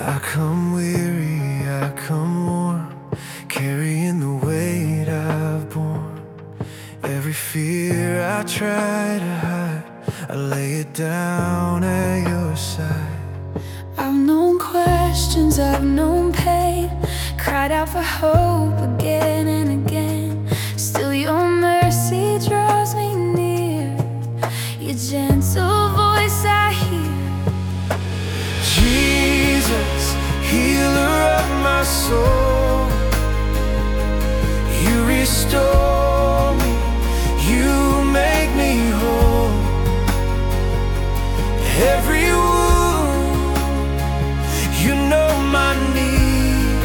I come weary, I come worn, carrying the weight I've borne. Every fear I try to hide, I lay it down at your side. I've known questions, I've known pain, cried out for hope again and again. Still your mercy draws me near, your gentle voice I hear. Jesus, healer of my soul, you restore me, you make me whole. Every wound, you know my need.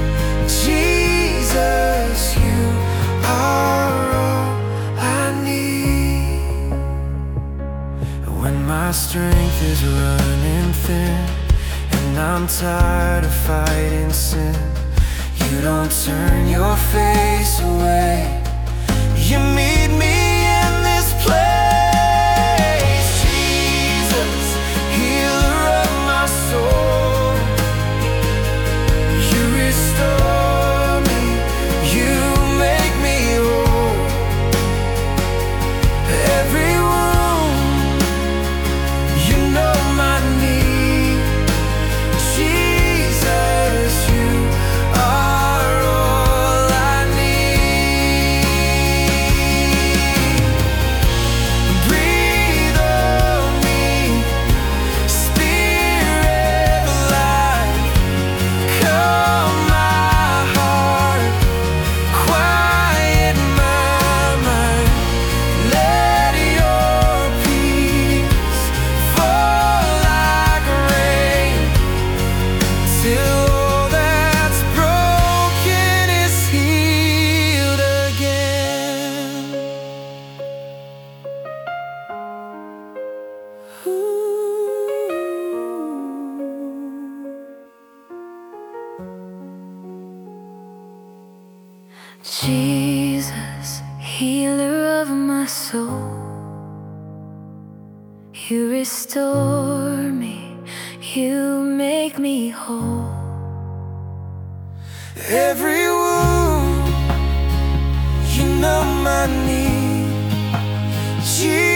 Jesus, you are all I need. When my strength is running thin and I'm tired of fighting sin, you don't turn your face away. You meet me in this place. Jesus, healer of my soul, you restore me, you make me whole. Every wound, you know my need. Jesus, you are all I need. Breathe on me, Spirit of life, calm my heart, quiet my mind. Let your peace fall like rain, till all that's broken is healed again. Jesus, healer of my soul, you restore me, you make me whole. Every wound, you know my need. Jesus,